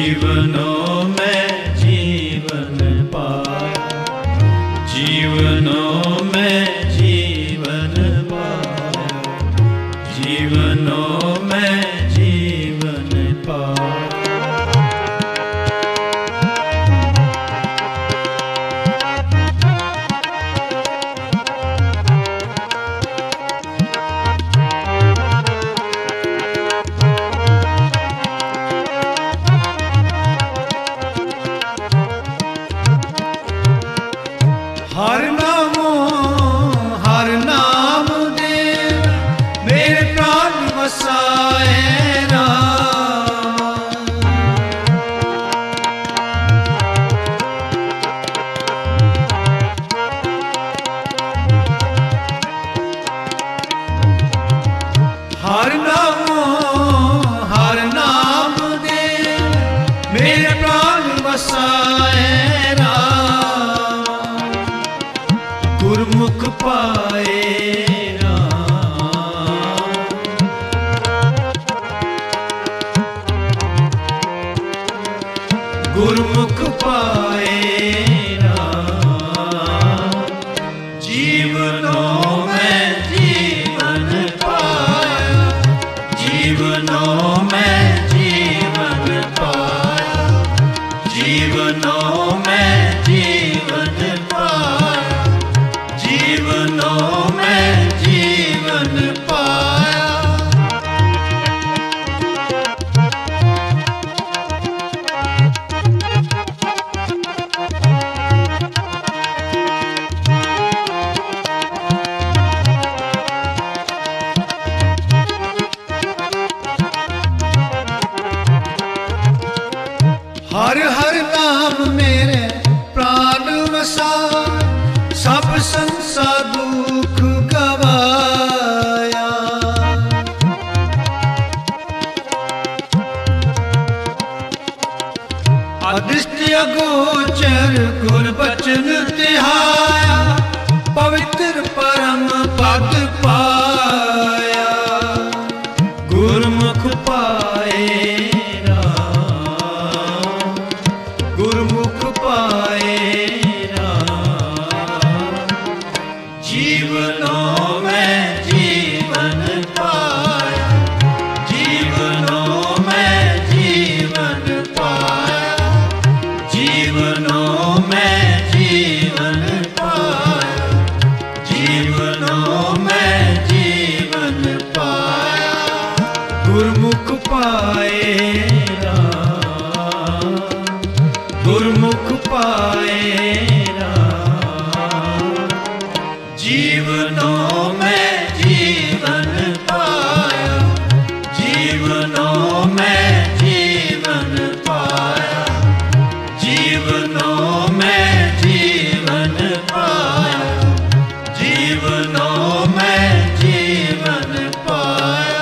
जीवनों में जीवन पाया, जीवनों में जीवन पाया, जीवनों में जीवन पाया। हर नाम दे मेरे प्राण बसाए हर नाम दे मेरे प्राण बसाए गुरमुख पाए गुरमुख पाए जीवनों में जीवन पाया, जीवनों में जीवन पाया, जीवनों में जीवन पाया, जीवनों में जीवन पाया। हर हर नाम मेरे प्राण वसा, सब संसार दुख गवाया। अदृष्ट अगोचर गुर बचन तिहाया, पवित्र परम पद पाया गुरमुख पाए गुरमुख पाए जीवनों में जीवन पाया, जीवनों में जीवन पाया, जीवनों में जीवन पाया, जीवनों में जीवन पाया गुरमुख पाए गुरमुख पाए जीवनों में जीवन पाया, जीवनों में जीवन पाया, जीवनों में जीवन पाया, जीवनों में जीवन पाया।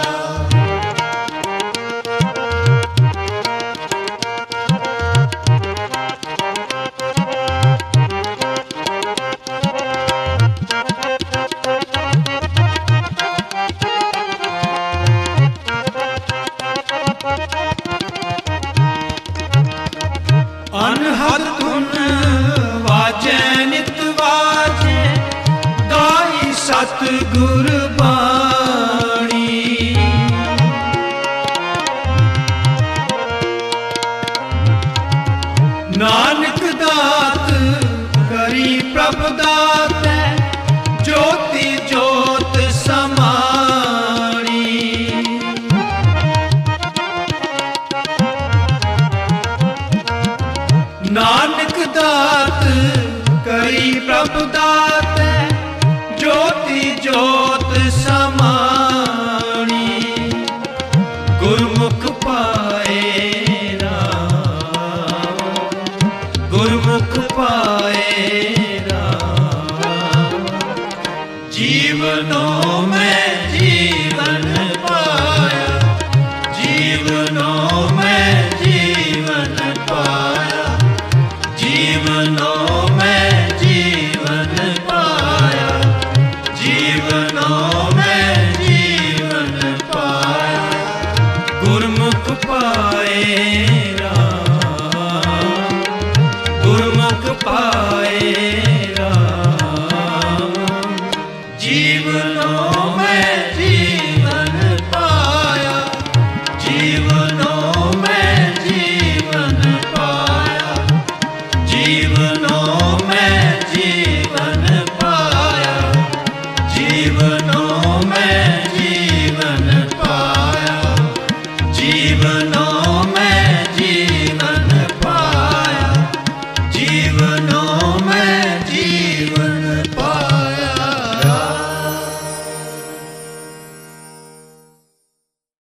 अनहद धुन वाजे नित वाजे, गाई सतगुर बाणी। नानक दात करी प्रभ दात, ज्योति ज्योत समाणी। नानक दात करी प्रभु दात, ज्योति ज्योत समाणी गुरमुख पाए गुरमुख पाए जीवनों में जीवन पाया, जीवनों में जीवन पाया, जीवनों में जीवन पाया, जीवनों में जीवन पाया गुरमुख पाए राम। जीवनों में